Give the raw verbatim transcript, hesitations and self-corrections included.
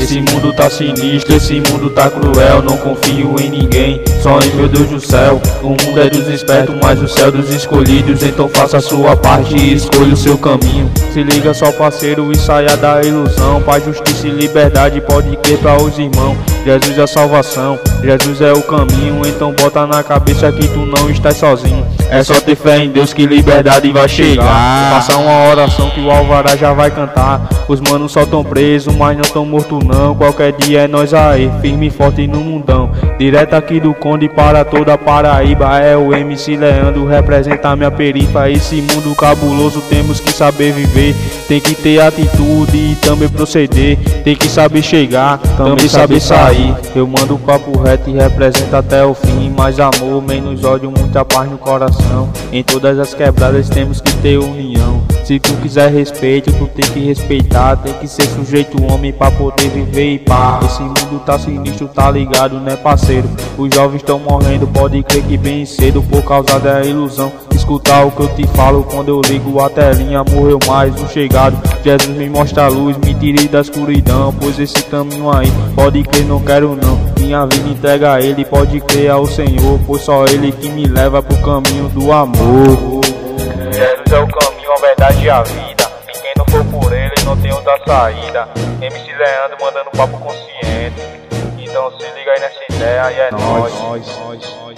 esse mundo tá sinistro, esse mundo tá cruel. Não confio em ninguém, só em meu Deus do céu. O mundo é dos espertos, mas o céu dos escolhidos. Então faça a sua parte e escolha o seu caminho. Se liga só parceiro e saia da ilusão. Paz, justiça e liberdade, pode crer pra os irmãos. Jesus é a salvação, Jesus é o caminho. Então bota na cabeça que tu não estás sozinho. É só ter fé em Deus que liberdade vai chegar. Faça uma oração que o alvará já vai cantar. Os manos só tão presos, mas não tão mortos não. Qualquer dia é nós aí, firme e forte no mundão. Direto aqui do Conde para toda a Paraíba. É o M C Leandro, representa a minha perifa. Esse mundo cabuloso temos que saber viver. Tem que ter atitude e também proceder. Tem que saber chegar, também saber sair. Eu mando o papo reto e representa até o fim. Mais amor, menos ódio, muita paz no coração. Em todas as quebradas temos que ter união. Se tu quiser respeito, tu tem que respeitar. Tem que ser sujeito homem pra poder viver e pá. Esse mundo tá sinistro, tá ligado, né parceiro? Os jovens tão morrendo, pode crer que bem cedo. Por causa da ilusão, escutar o que eu te falo. Quando eu ligo a telinha, morreu mais um chegado. Jesus me mostra a luz, me tire da escuridão. Pois esse caminho aí, pode crer, não quero não. Minha vida entrega a Ele, pode crer ao Senhor. Pois só Ele que me leva pro caminho do amor. Jesus é o caminho, a verdade e a vida. E quem não for por Ele, não tem outra saída. M C Leandro mandando papo consciente. Então se liga aí nessa ideia e é nóis.